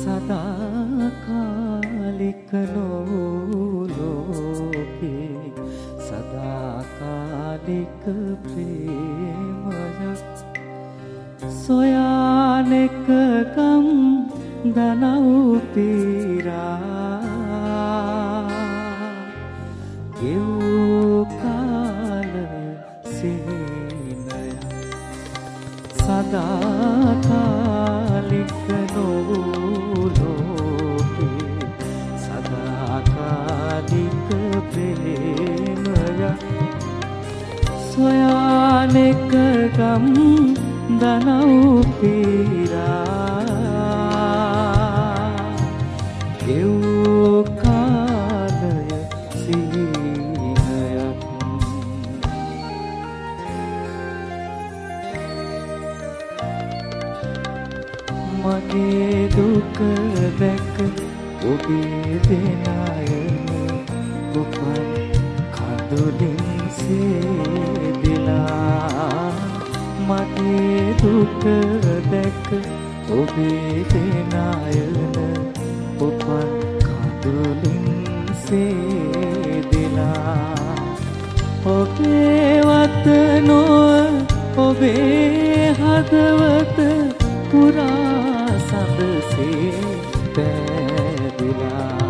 සදාකාලික ලෝකේ සදාකාලික ප්‍රේමයක් සොයානෙකකම් දනව් පීරා ගෙවූ කාල සිහිනය සදාකාලික ලෝකේ සදාකාලික ප්‍රේමයක් සොයානෙකකම් දනව් පීරා ගෙවූ කාලය සිහිනයක් මගේ දුක දැක ඔබේ දෙනායම උපන් කඳුලින් සේදිලා මගේ දුක දැක ඔබේ දෙනායන උපන් කඳුලින් සේදිලා ඔබේ වතනොව ඔබේ හදවත පුරා සඳසේ පැදිලා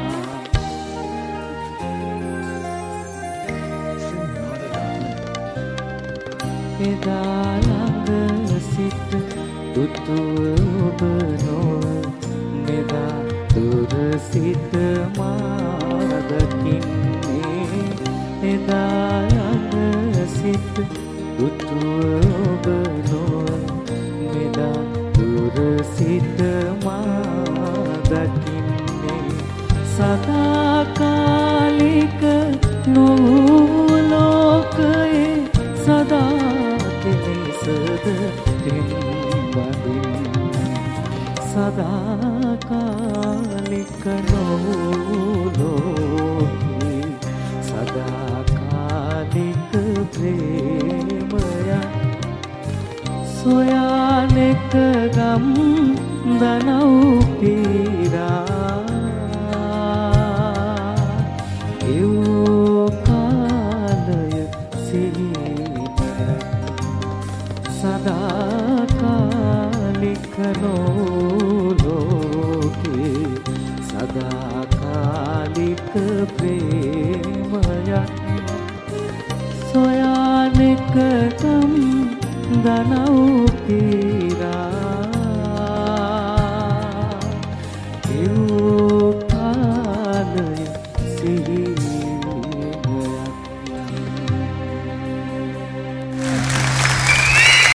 එදා ළඟ සිට දුටුව ඔබ නොව මෙදා දුර සිට මා දකින්නේ එදා ළඟ සිට දුටුව ඔබ නොව මෙදා දුර සිට මා දකින්නේ සදාකාලික නොවූ ලෝකයේ සදා කෙලෙසද දෙම්බදින් සදාකාලික නොවූ ලෝකයේ සදාකාලික ප්‍රේමයක් සොයානෙකගම් දනව් පීරා ගෙවූ කාලය සිහිනයක් සදාකාලික ලෝකේ සදාකාලික ප්‍රේමයක් සොයානෙකගම් දනව් පීරා